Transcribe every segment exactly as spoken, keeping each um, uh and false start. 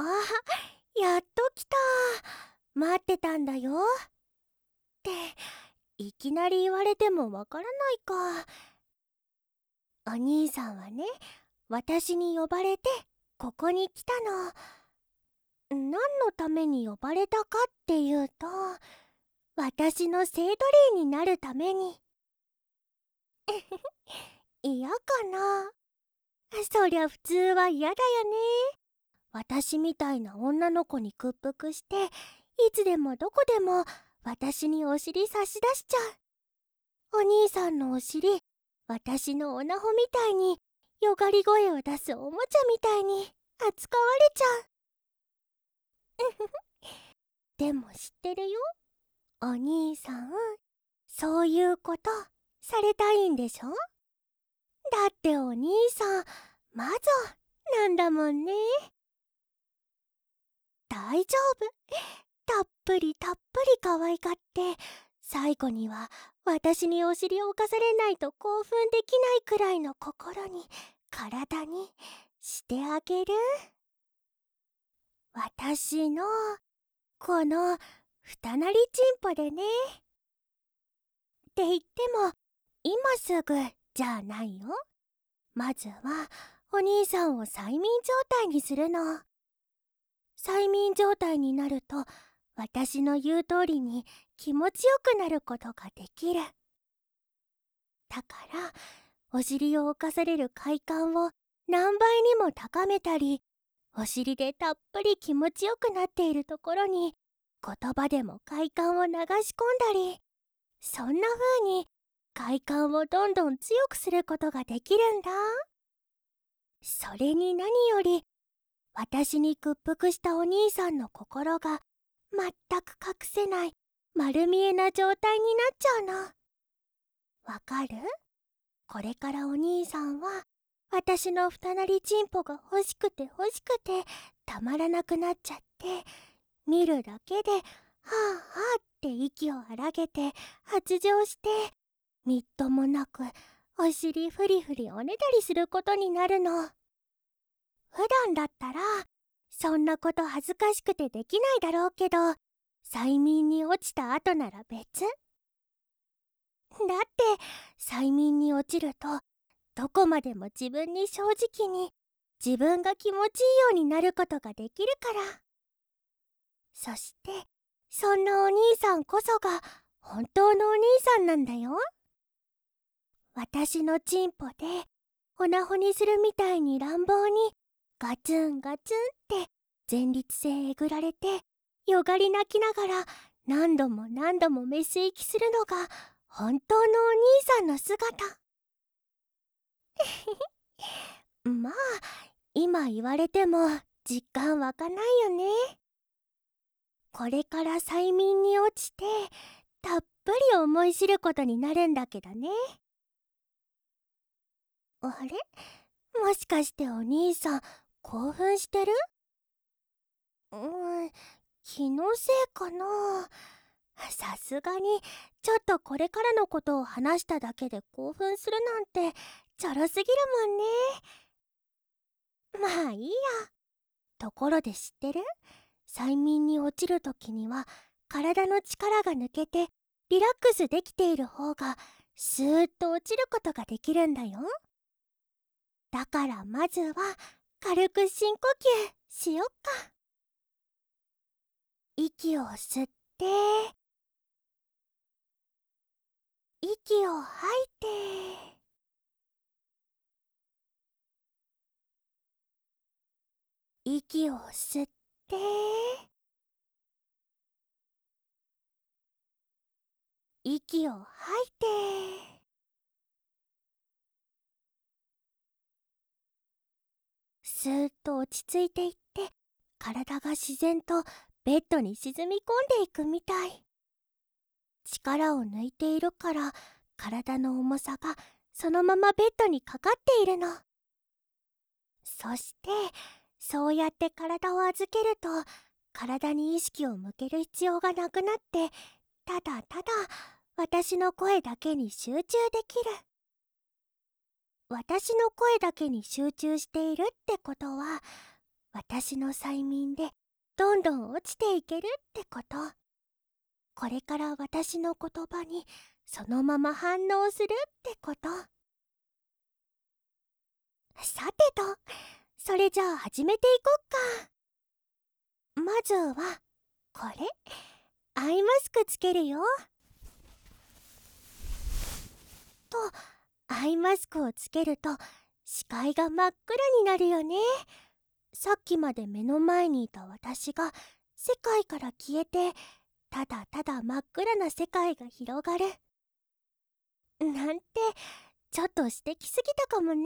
あ、やっと来た。待ってたんだよ。って、いきなり言われてもわからないか。お兄さんはね、私に呼ばれてここに来たの。何のために呼ばれたかっていうと、私の生徒リーになるために。嫌かな。そりゃ普通は嫌だよね。私みたいな女の子に屈服して、いつでもどこでも私にお尻差し出しちゃう。お兄さんのお尻、私のおなほみたいによがり声を出すおもちゃみたいに扱われちゃう。でも知ってるよ、お兄さん、そういうことされたいんでしょ？だってお兄さん魔女なんだもんね。大丈夫、たっぷりたっぷり可愛がって、最後には私にお尻を犯されないと興奮できないくらいの心に体にしてあげる。私のこの二なりちんぽでね。って言っても今すぐじゃないよ。まずはお兄さんを催眠状態にするの。催眠状態になると私の言う通りに気持ちよくなることができる。だからお尻を犯される快感を何倍にも高めたり、お尻でたっぷり気持ちよくなっているところに言葉でも快感を流し込んだり、そんな風に快感をどんどん強くすることができるんだ。それに何より、私に屈服したお兄さんの心が全く隠せない丸見えな状態になっちゃうの。わかる？これからお兄さんは私の二なりちんぽが欲しくて欲しくてたまらなくなっちゃって、見るだけではあはあって息を荒げて発情して、みっともなくお尻フリフリおねだりすることになるの。普段だったらそんなこと恥ずかしくてできないだろうけど、催眠に落ちた後なら別。だって催眠に落ちるとどこまでも自分に正直に自分が気持ちいいようになることができるから。そしてそんなお兄さんこそが本当のお兄さんなんだよ。私のチンポでオナホにするみたいに乱暴にガツンガツンって前立腺えぐられて、よがり泣きながら何度も何度もメス息するのが本当のお兄さんの姿。まあ今言われても実感湧かないよね。これから催眠に落ちてたっぷり思い知ることになるんだけどね。あれ、もしかしてお兄さん興奮してる？うーん、気のせいかな。さすがにちょっとこれからのことを話しただけで興奮するなんてちょろすぎるもんね。まあいいや。ところで知ってる？催眠に落ちるときには体の力が抜けてリラックスできている方がスーッと落ちることができるんだよ。だからまずは軽く深呼吸しよっか。息を吸って、息を吐いて、息を吸って、息を吐いて。スーッと落ち着いていって、体が自然とベッドに沈み込んでいくみたい。力を抜いているから体の重さがそのままベッドにかかっているの。そしてそうやって体を預けると体に意識を向ける必要がなくなって、ただただ私の声だけに集中できる。私の声だけに集中しているってことは、 私の催眠でどんどん落ちていけるってこと。これから私の言葉にそのまま反応するってこと。さてと、それじゃあ始めていこっか。まずはこれ、アイマスクつけるよ。と、アイマスクをつけると視界が真っ暗になるよね。さっきまで目の前にいた私が世界から消えて、ただただ真っ暗な世界が広がる。なんて、ちょっと素敵すぎたかもね。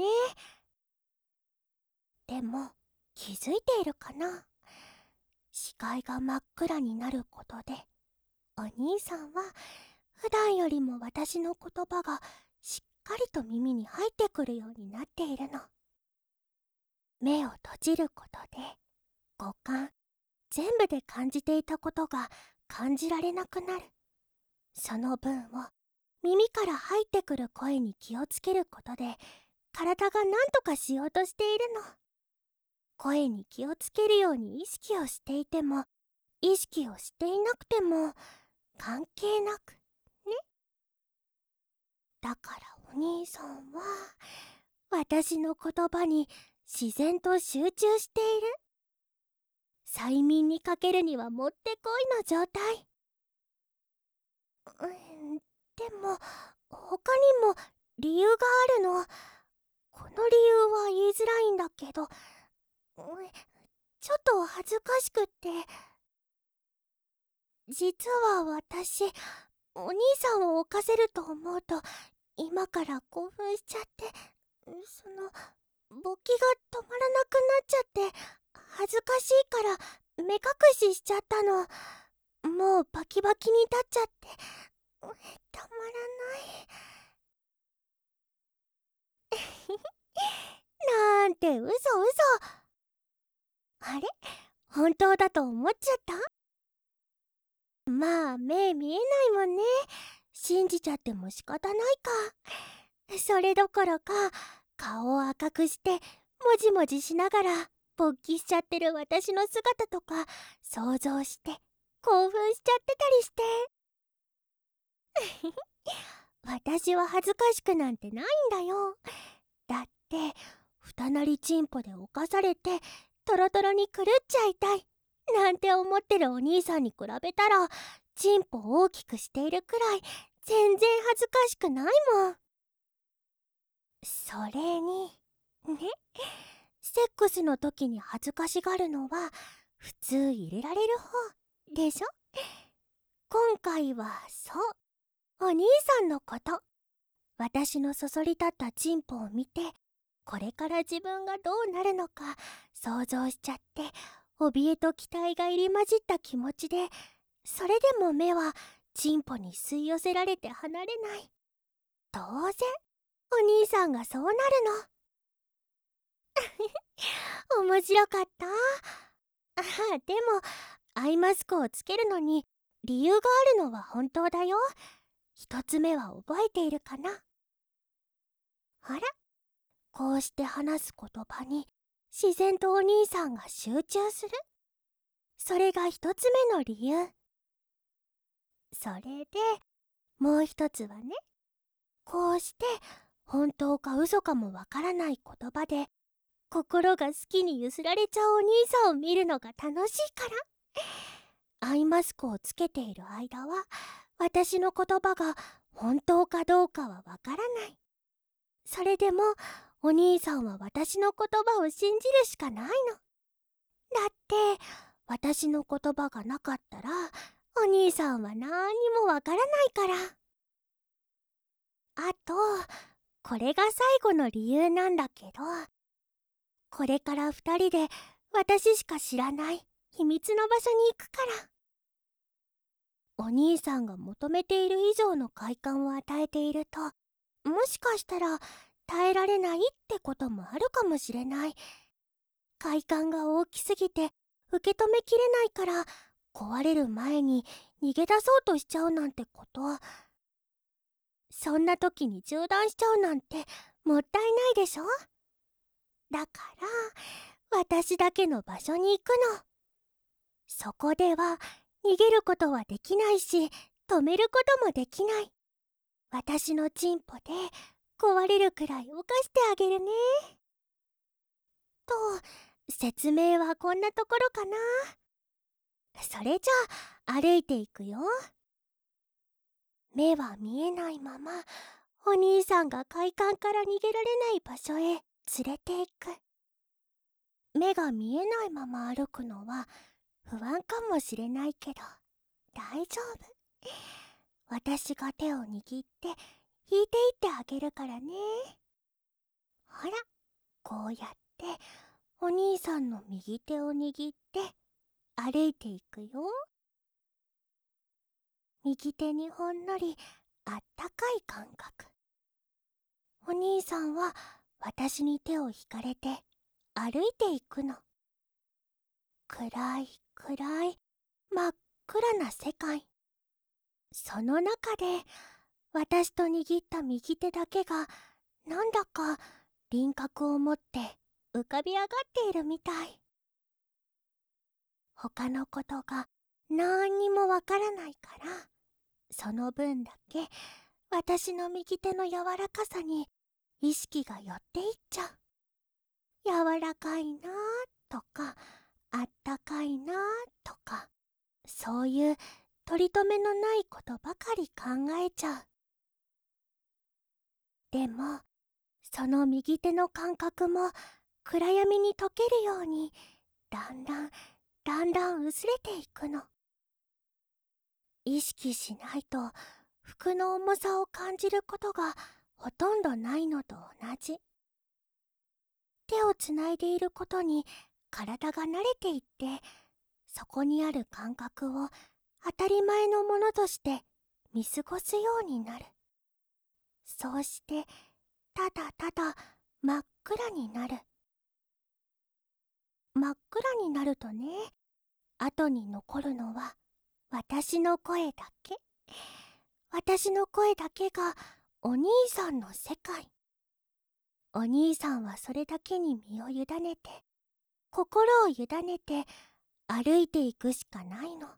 でも、気づいているかな？視界が真っ暗になることで、お兄さんは普段よりも私の言葉がしっかりと耳に入ってくるようになっているの。目を閉じることで、五感全部で感じていたことが感じられなくなる。その分を耳から入ってくる声に気をつけることで、体が何とかしようとしているの。声に気をつけるように意識をしていても、意識をしていなくても関係なくね。だからお兄さんは私の言葉に自然と集中している。催眠にかけるにはもってこいの状態。うん、でも他にも理由があるの。この理由は言いづらいんだけど、うん、ちょっと恥ずかしくって。実は私、お兄さんを犯せると思うと今から興奮しちゃって、その勃起が止まらなくなっちゃって、恥ずかしいから目隠ししちゃったの。もうバキバキに立っちゃって、たまらないなんて嘘嘘。あれ、本当だと思っちゃった？まあ目見えないもんね。信じちゃっても仕方ないか。それどころか顔を赤くしてもじもじしながら勃起しちゃってる私の姿とか想像して興奮しちゃってたりして私は恥ずかしくなんてないんだよ。だって二なりチンポで犯されてトロトロに狂っちゃいたいなんて思ってるお兄さんに比べたら、チンポ大きくしているくらい全然恥ずかしくないもん。それにね、セックスの時に恥ずかしがるのは普通入れられる方でしょ。今回はそうお兄さんのこと。私のそそり立ったチンポを見て、これから自分がどうなるのか想像しちゃって、怯えと期待が入り混じった気持ちで、それでも目はチンポに吸い寄せられて離れない。当然お兄さんがそうなるの面白かった。ああ、でもアイマスクをつけるのに理由があるのは本当だよ。一つ目は覚えているかな。あら、こうして話す言葉に自然とお兄さんが集中する。それが一つ目の理由。それでもう一つはね、こうして本当か嘘かもわからない言葉で心が好きに揺すられちゃうお兄さんを見るのが楽しいから。アイマスクをつけている間は私の言葉が本当かどうかはわからない。それでもお兄さんは私の言葉を信じるしかないの。だって私の言葉がなかったらお兄さんは何にもわからないから。あとこれが最後の理由なんだけど、これから二人で私しか知らない秘密の場所に行くから。お兄さんが求めている以上の快感を与えていると、もしかしたら耐えられないってこともあるかもしれない。快感が大きすぎて受け止めきれないから壊れる前に逃げ出そうとしちゃうなんてこと。そんな時に中断しちゃうなんてもったいないでしょ。だから私だけの場所に行くの。そこでは逃げることはできないし、止めることもできない。私のチンポで壊れるくらい犯してあげるね。と、説明はこんなところかな。それじゃあ歩いていくよ。目は見えないまま、お兄さんが快感から逃げられない場所へ連れて行く。目が見えないまま歩くのは不安かもしれないけど、大丈夫。私が手を握って引いていってあげるからね。ほら、こうやってお兄さんの右手を握って歩いていくよ。右手にほんのりあったかい感覚。お兄さんは私に手を引かれて歩いていくの。暗い暗い真っ暗な世界。その中で私と握った右手だけがなんだか輪郭を持って浮かび上がっているみたい。他のことが何にもわからないから、その分だけ私の右手の柔らかさに意識が寄っていっちゃう。柔らかいなとか、あったかいなとか、そういう取り留めのないことばかり考えちゃう。でも、その右手の感覚も暗闇に溶けるように、だんだん、だんだん薄れていくの。意識しないと、服の重さを感じることがほとんどないのと同じ。手をつないでいることに体が慣れていって、そこにある感覚を当たり前のものとして見過ごすようになる。そうしてただただ真っ暗になる。真っ暗になるとね、後に残るのは私の声だけ。私の声だけがお兄さんの世界。お兄さんはそれだけに身を委ねて、心を委ねて歩いていくしかないの。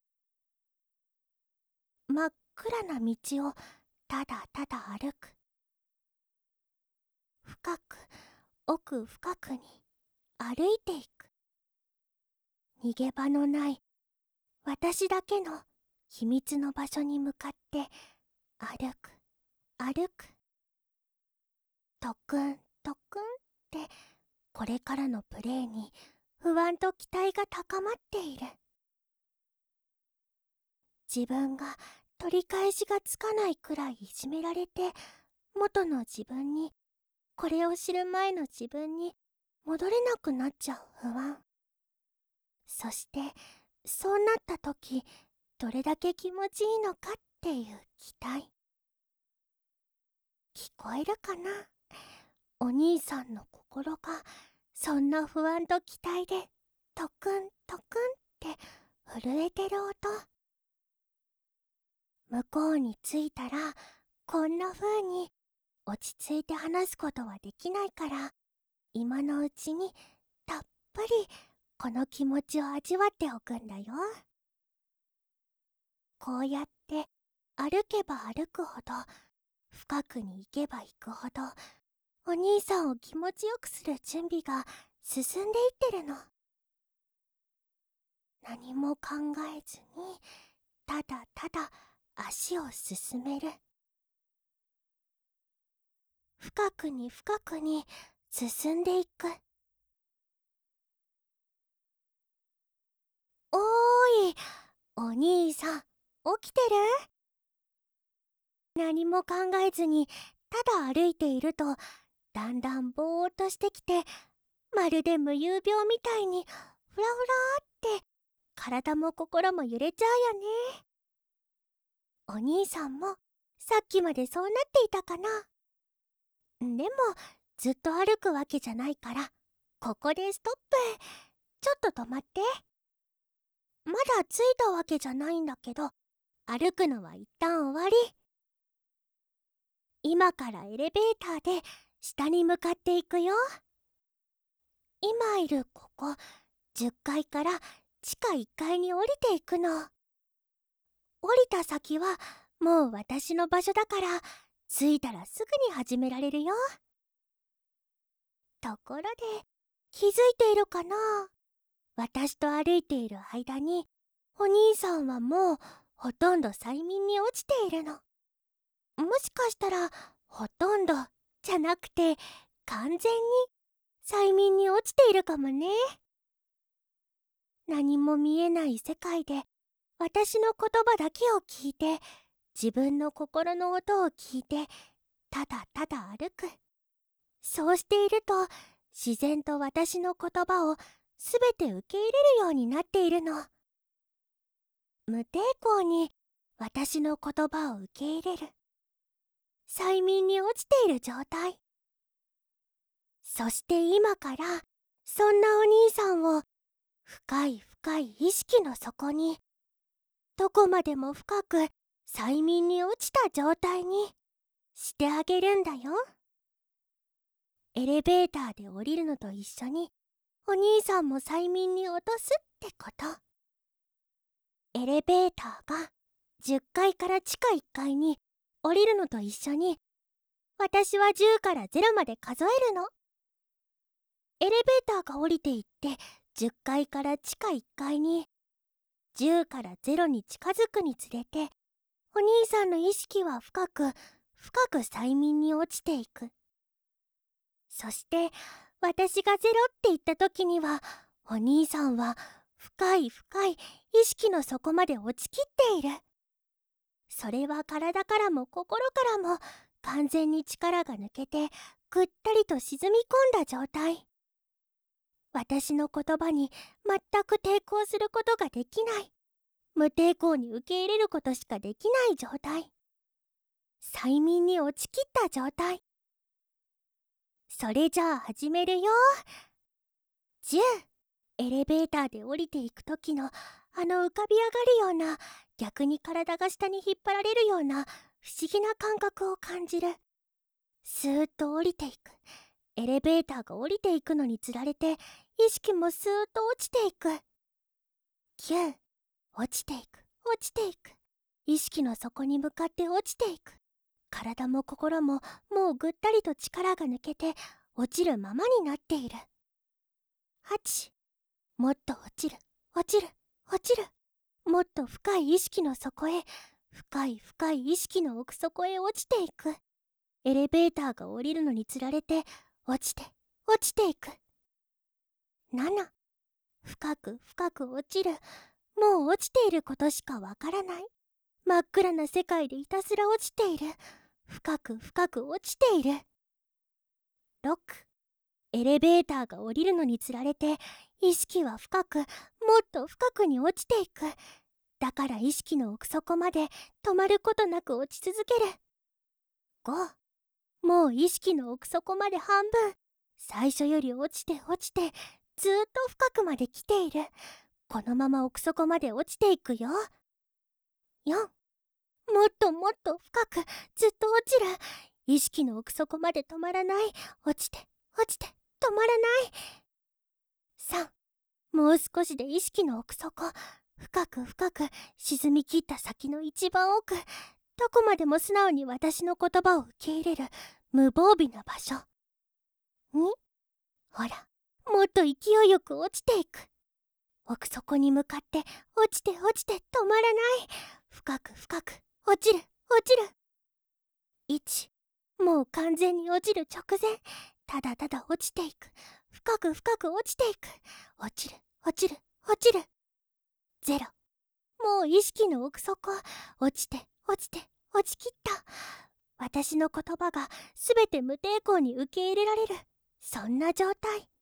真っ暗な道をただただ歩く。深く奥深くに歩いていく。逃げ場のない私だけの秘密の場所に向かって歩く歩く。トクントクンってこれからのプレーに不安と期待が高まっている。自分が取り返しがつかないくらいいじめられて、元の自分に、これを知る前の自分に戻れなくなっちゃう不安。そしてそうなった時どれだけ気持ちいいのかっていう期待。聞こえるかな、お兄さんの心がそんな不安と期待でトクントクンって震えてる音。向こうに着いたらこんな風に落ち着いて話すことはできないから、今のうちにたっぷりこの気持ちを味わっておくんだよ。こうやって歩けば歩くほど、深くに行けば行くほど、お兄さんを気持ちよくする準備が進んでいってるの。何も考えずにただただ足を進める。深くに深くに進んでいく。おーい、お兄さん、起きてる？何も考えずにただ歩いていると、だんだんぼーっとしてきて、まるで無遊病みたいにふらふらって体も心も揺れちゃうよね。お兄さんもさっきまでそうなっていたかな。でもずっと歩くわけじゃないから、ここでストップ。ちょっと止まって。まだ着いたわけじゃないんだけど、歩くのは一旦終わり。今からエレベーターで下に向かっていくよ。 今いるここじゅっかいから地下いっかいに降りていくの。降りた先はもう私の場所だから、着いたらすぐに始められるよ。ところで、気づいているかな？私と歩いている間に、お兄さんはもうほとんど催眠に落ちているの。もしかしたら、ほとんどじゃなくて、完全に催眠に落ちているかもね。何も見えない世界で、私の言葉だけを聞いて、自分の心の音を聞いて、ただただ歩く。そうしていると、自然と私の言葉をすべて受け入れるようになっているの。無抵抗に私の言葉を受け入れる。催眠に落ちている状態。そして今から、そんなお兄さんを深い深い意識の底に、どこまでも深く催眠に落ちた状態にしてあげるんだよ。エレベーターで降りるのと一緒に、お兄さんも催眠に落とすってこと。エレベーターがじゅっかいから地下いっかいに降りるのと一緒に、私はじゅうからゼロまで数えるの。エレベーターが降りていってじゅっかいから地下いっかいに、じゅうからゼロに近づくにつれて、お兄さんの意識は深く深く催眠に落ちていく。そして私がゼロって言った時には、お兄さんは深い深い意識の底まで落ちきっている。それは体からも心からも完全に力が抜けて、ぐったりと沈み込んだ状態。私の言葉に全く抵抗することができない。無抵抗に受け入れることしかできない状態。催眠に落ちきった状態。それじゃあ始めるよ。じゅう、エレベーターで降りていく時のあの浮かび上がるような、逆に体が下に引っ張られるような不思議な感覚を感じる。スーッと降りていく。エレベーターが降りていくのにつられて、意識もスーッと落ちていく。きゅう、落ちていく、落ちていく。意識の底に向かって落ちていく。体も心ももうぐったりと力が抜けて落ちるままになっている。はち、もっと落ちる、落ちる、落ちる。もっと深い意識の底へ、深い深い意識の奥底へ落ちていく。エレベーターが降りるのにつられて落ちて落ちていく。なな、深く深く落ちる。もう落ちていることしかわからない。真っ暗な世界でひたすら落ちている。深く深く落ちている。ろく、エレベーターが降りるのにつられて、意識は深く、もっと深くに落ちていく。だから意識の奥底まで止まることなく落ち続ける。ご、もう意識の奥底まで半分。最初より落ちて落ちて、ずーっと深くまで来ている。このまま奥底まで落ちていくよ。よん、もっともっと深くずっと落ちる。意識の奥底まで止まらない。落ちて落ちて止まらない。さん、もう少しで意識の奥底、深く深く沈みきった先の一番奥、どこまでも素直に私の言葉を受け入れる無防備な場所に、ほら、もっと勢いよく落ちていく。奥底に向かって落ちて落ちて止まらない。深く深く落ちる落ちる。いち、もう完全に落ちる直前、ただただ落ちていく。深く深く落ちていく。落ちる落ちる落ちる。ゼロ、もう意識の奥底、落ちて落ちて落ちきった。私の言葉がすべて無抵抗に受け入れられる、そんな状態。